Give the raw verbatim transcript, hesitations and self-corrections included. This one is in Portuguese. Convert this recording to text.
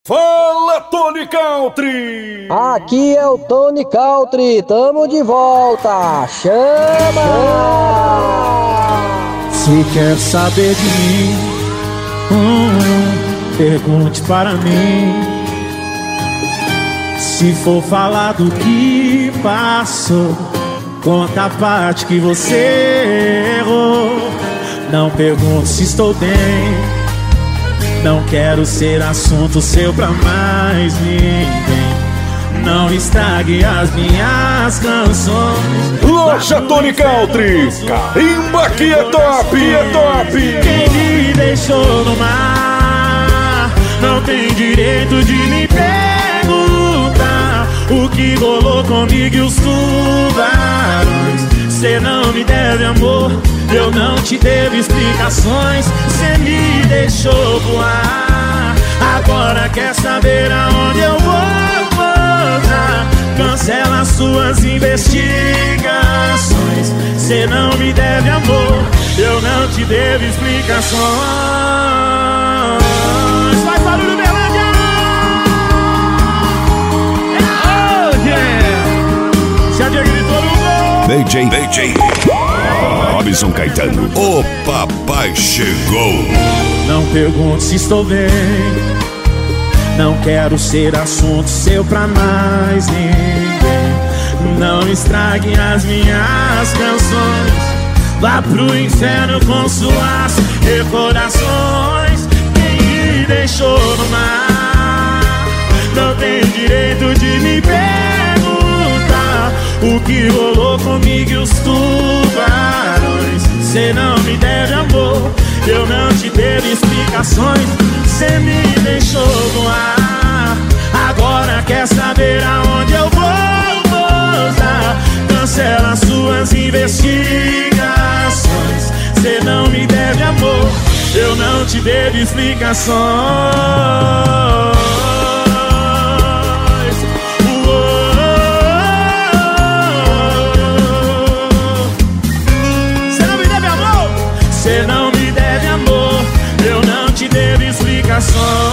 Fala, Tony Country! Aqui é o Tony Country, tamo de volta, chama! Se quer saber de mim, hum, pergunte para mim. Se for falar do que passou, conta a parte que você errou. Não pergunte se estou bem, não quero ser assunto seu pra mais ninguém. Não estrague as minhas canções. Loja Tony Country, carimba que é top, é top. Quem me deixou no mar não tem direito de me perguntar o que rolou comigo e os tubarões. Cê não me deve amor, eu não te devo explicações. Cê me deixou voar, agora quer saber aonde eu vou pousar. Cancela suas investigações. Cê não me deve amor, eu não te devo explicações. Vai, barulho, Berlândia! Oh, yeah! Se a Diego gritou no gol. D J, D J Robson Caetano, o papai chegou. Não pergunte se estou bem, não quero ser assunto seu pra mais ninguém. Não estrague as minhas canções, vá pro inferno com suas recordações. Quem me deixou no mar não tem direito de me perguntar o que rolou comigo e os tubarões. Cê não me deve amor, eu não te devo explicações. Cê me deixou voar, agora quer saber aonde eu vou pousar. Cancela suas investigações. Cê não me deve amor, eu não te devo explicações. Cê não me deve amor, eu não te devo explicações.